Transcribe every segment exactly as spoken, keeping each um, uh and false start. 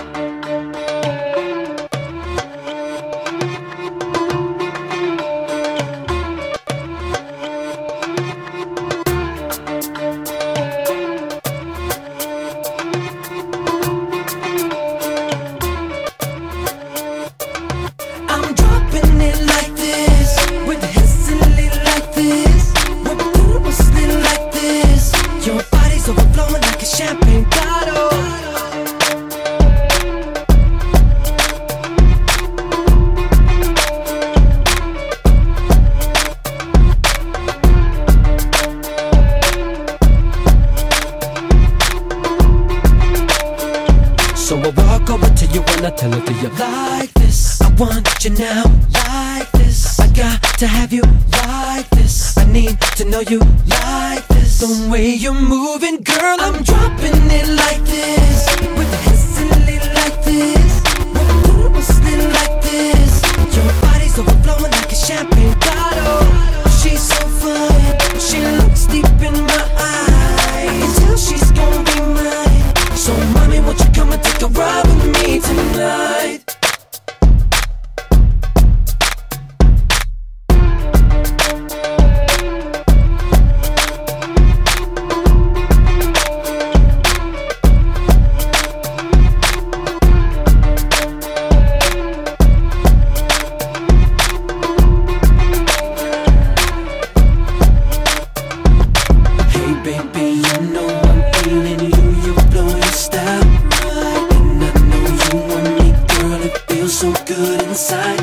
Champagne bottle. So I walk over to you and I tell her, do you like this? I want you now, like this. I got to have you like this. I need to know you like this. The way you're moving, girl, I'm dropping it like this. With the hissily like this. With the little slit like this. Your body's overflowing like a champagne bottle. She's so fine, she looks deep in my eyes. Tell she's gonna be mine. So mommy, won't you come and take a ride with me tonight? Baby, you know I'm feeling you, you blow your style right. And I know you want me, girl, it feels so good inside.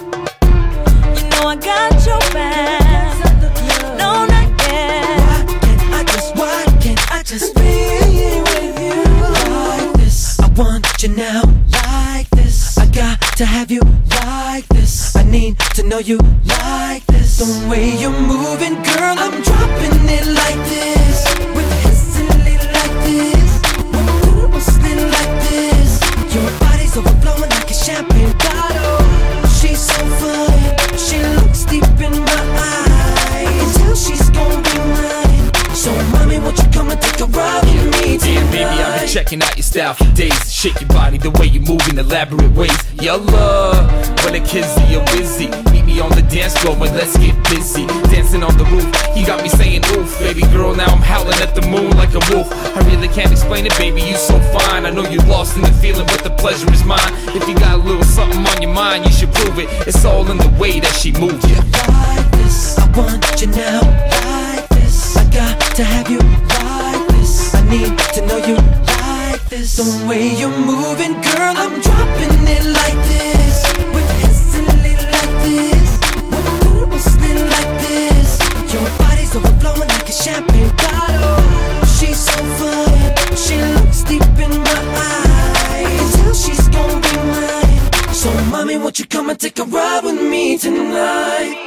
You know I got your back, no, not yet. Why can't I just, why can't I just be with you like this? I want you now, like this. I got to have you like this. I need to know you like this. The way you're moving, girl, I'm dropping it like this. With hissily like this. With a little slit like this. Your body's overflowing like a champagne bottle. She's so fine, she looks deep in my eyes. Tell she's gonna be mine. So mommy, won't you come and take a ride with me tonight? Yeah, baby, I've been checking out your style for days. Shake your body the way you move in elaborate ways. Your love, when the kids are your busy. Meet me on the dance floor and let's get busy. Dancing on the roof, you got me saying oof. Baby girl, now I'm howling at the moon like a wolf. I really can't explain it, baby, you so fine. I know you're lost in the feeling, but the pleasure is mine. If you got a little something on your mind, you should prove it. It's all in the way that she moves you. Like this, I want you now, like this. I got to have you like this. I need to know you like this. The way you're moving, girl, I'm dropping it like this. With hissily like this. With a little slit like this. Your body's overflowing like a champagne bottle. She's so fine, she looks deep in my eyes. Tell she's gonna be mine. So mommy, won't you come and take a ride with me tonight?